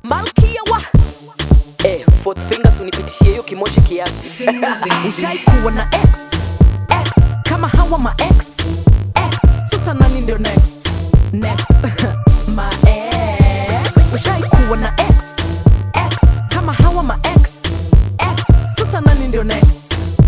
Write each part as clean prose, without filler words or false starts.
Malkia wa fourth fingers unipitishie hiyo kimoshi kiasi. Ushaikuwa na ex kama hawa ma ex sasa nani ndio next ma ex. Ushaikuwa na ex kama hawa ma ex sasa nani ndio next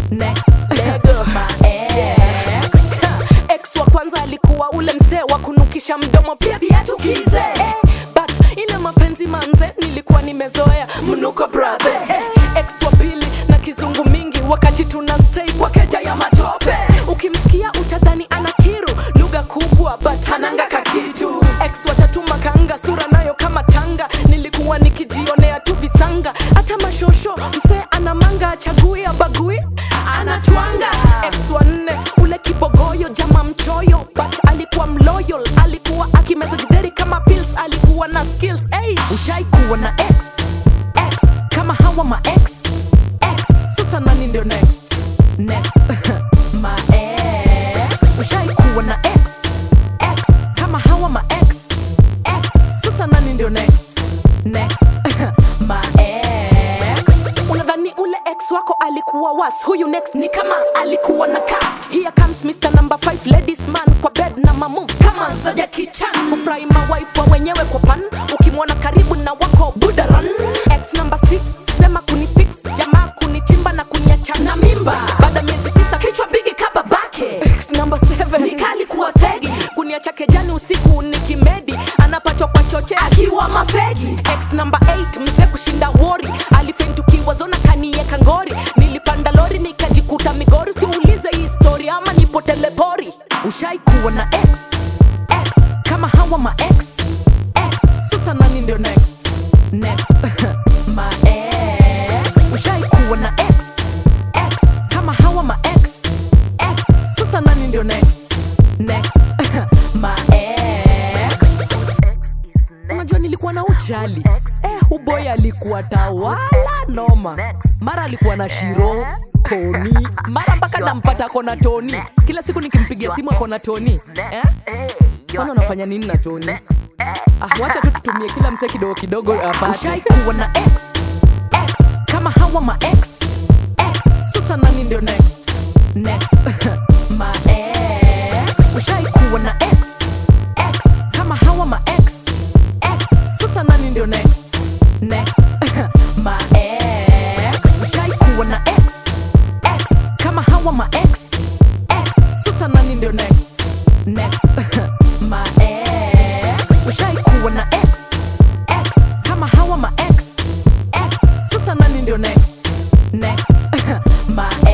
lego ma ex. Ex wa kwanza alikuwa ule mzee wa kunukisha mdomo pia viatu kize but ile mapenzi manze nilikuwa nimezoea mnuko brother. Ex wa pili na kizungu mingi wakati tuna stay kwa keja ya matope, ukimsikia utadhani ana kiru lugha kubwa but hananga kakitu. Ex wa tatu makanga sura nayo kama tanga, nilikuwa nikijionea tu visanga, hata mashosho msee ana manga achagui abagui anatwanga. Ex wa nne ule kibogoyo jama mchoyo but alikuwa mloyal, alikuwa akimeza gideri kama pills, alikuwa na skills. Ushaikuwa na ex kama hawa ma ex sasa nani ndio next ma ex. Ushaikuwa na ex kama hawa ma ex sasa nani ndio next ma ex. Unadhani ule ex wako alikuwa was, huyu next ni kama alikuwa na kas. Here comes Mr. number 5 ladies man kwa bed na mamove kama za Jackie Chan. Ufurahi mawife wa wenyewe kwa pan, ukimwona karibu na wako budaran. Ex number 6 sema kunifix jamaa kunichimba na kuniacha na mimba baada miezi 9 kichwa bigi kaba bake. Ex number 7 nikali kuwa thegi kuniacha kejani usiku nikimedi anapatwa kwa choche akiwa mafegi. Ex number 8 mzee kushinda wori alifentukiwa zona kanieka ngori, nilipanda lori nikajikuta Migori, siulize hii story ama nipo telepori. Ushaikuwa na ex kama hawa ma ex sasa nani ndio next ma ex. Ushaikuwa na ex kama hawa ma ex sasa nani ndio next ma ex. Unajua nilikuwa na ujali uboy alikuwa tawala noma, mara alikuwa na Shiro Tony, mara mpaka nampata kona Tony, kila siku nikimpigia simu akona Tony. Wana unafanya nini na Tony? Wacha tu tutumie kila mse kidogo kidogo apate. Ushaikuwa na ex kama hawa ma ex sasa nani ndio next ma ex. Ushaikuwa na ex kama hawa ma ex sasa nani ndio next ma ex. Ushaikuwa na ex kama hawa ma ex sasa nani ndio next ma ex. Ushaikuwa na ex kama hawa ma ex sasa nani ndio next ma ex.